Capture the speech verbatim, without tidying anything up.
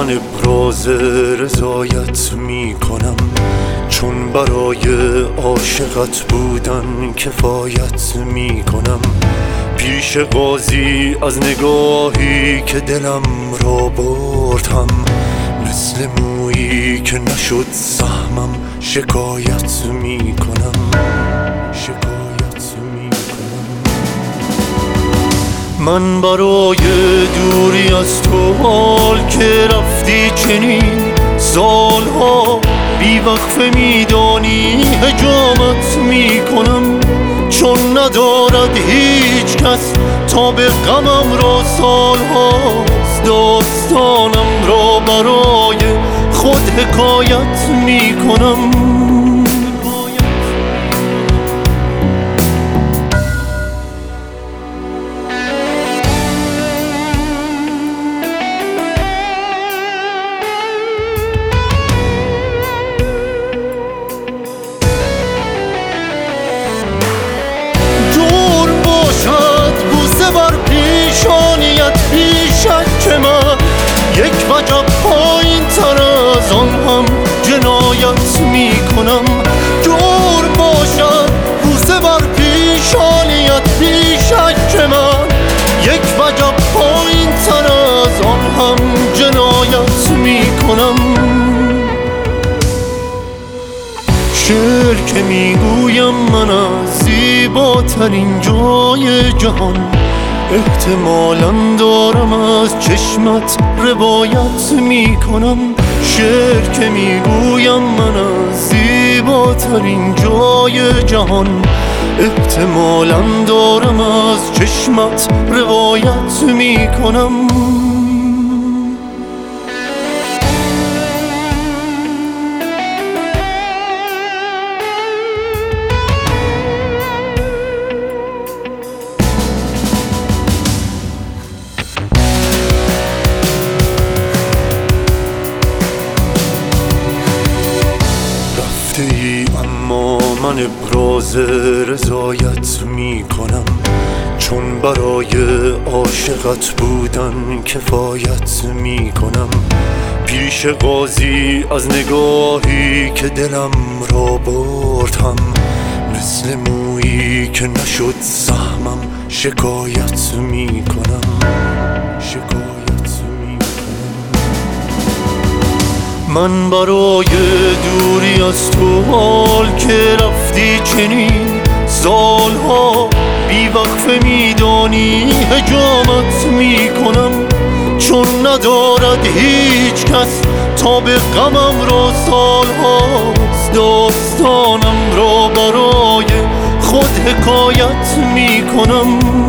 من ابراز رضایت می کنم، چون برای عاشقت بودن کفایت می کنم. پیش قاضی از نگاهی که دلم را بردم، مثل مویی که نشد سهمم شکایت می کنم، شکایت می کنم. من برای دوری از تو حال که رفتی چنین سالها بی وقفه میدانی هجامت می کنم، چون ندارد هیچ کس تا به غمم را سالهاست داستانم را برای خود حکایت می کنم. یک وجب پایین تر از آن هم جنایت می کنم. دور باشد بوسه بر پیشانیت بیشک من، یک وجب پایین تر از آن هم جنایت می کنم. شعر که می گویم من از زیباترین جای جهان، احتمالاً دارم از چشمت روایت می کنم. شعر که می گویم من از زیباترین جای جهان، احتمالاً دارم از چشمت روایت می کنم. اما من ابراز رضایت می کنم، چون برای عاشقت بودن کفایت می کنم. پیش قاضی از نگاهی که دلم را بردم، مثل مویی که نشد سهمم شکایت می کنم، شکایت می کنم. من برای دوری از تو حال که رفتی چنین سالها بی وقفه میدانی هجامت می کنم، چون ندارد هیچ کس تا به غمم را سالهاست داستانم را برای خود حکایت می کنم.